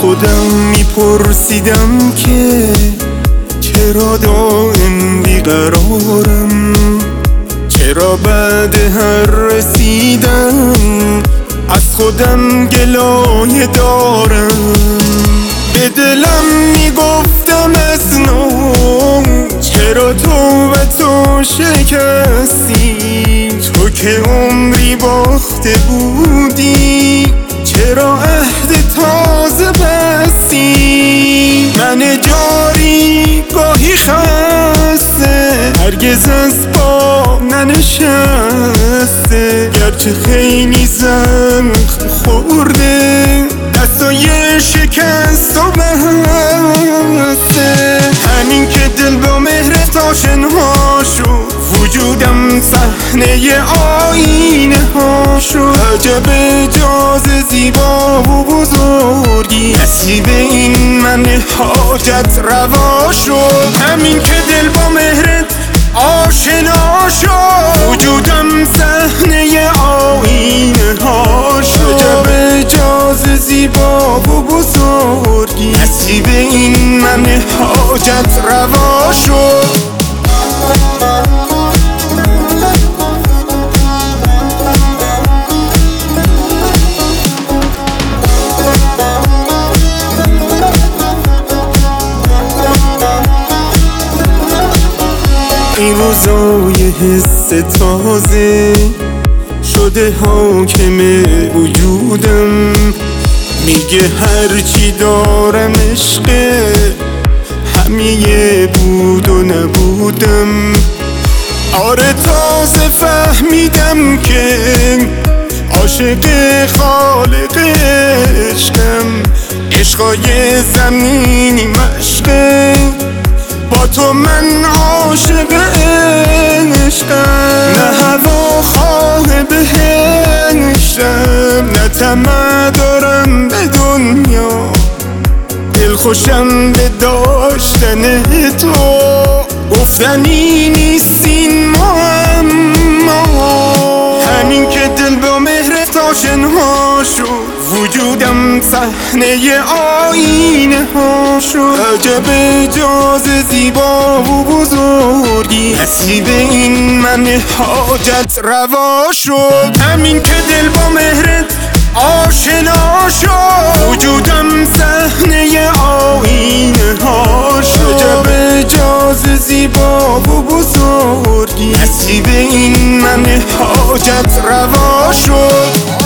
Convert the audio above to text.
خودم میپرسیدم که چرا دائم بیقرارم، چرا بعد هر رسیدن از خودم گلایه دارم. به دلم میگفتم از نو چرا تو به تو شکستی، تو که عمری باخته بودی چرا عهد تازه بستی. من جاری گاهی خسته هرگز از پا ننشسته، گرچه خیلی زخم خورده دستای شکست و بسته. همین که دل با مهرت آشنا شد، وجودم صحنه آینه ها شد. عجب اجاز زیبا و بزرگی نصیب این من حاجت روا شد. همین که دل با مهرت آشنا شد، وجودم صحنه آینه ها شد. عجب اجاز زیبا و بزرگی نصیب این من حاجت روا شد. این روزای حس تازه شده حاکم وجودم، میگه هرچی دارم عشقه، همه بود و نبودم. آره تازه فهمیدم که عاشق خالق عشقم، عشقای زمینی مشقه، با تو من عاشق عشقم. نه هوا خواه بهشتم، نه طمع دارم به دنیا، دلخوشم به داشتن تو، گفتنی نیست این معما. همین که دل با مهرت آشنا شد، وجودم صحنه آینه ها شد. عجب اجاز زیبا و بزرگی نصیب این من حاجت روا شد. همین که دل با مهرت آشنا شد، وجودم صحنه آینه ها شد. عجب اجاز زیبا و بزرگی نصیب این من حاجت روا شد.